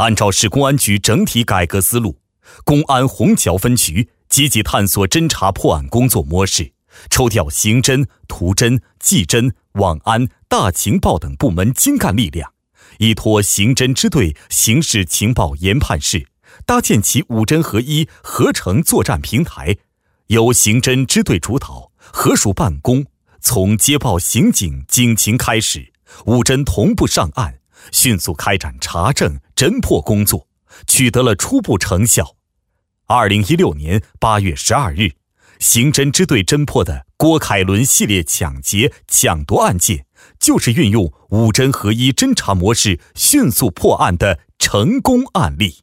按照市公安局整体改革思路，公安虹桥分局积极探索侦查破案工作模式，抽调刑侦、图侦、技侦、网安、大情报等部门精干力量，依托刑侦支队刑事情报研判室，搭建起五侦合一合成作战平台，由刑侦支队主导，合署办公，从接报刑警警情开始，五侦同步上岸，迅速开展查证侦破工作，取得了初步成效。2016年8月12日，刑侦支队侦破的郭凯伦系列抢劫抢夺案件，就是运用五侦合一侦查模式迅速破案的成功案例。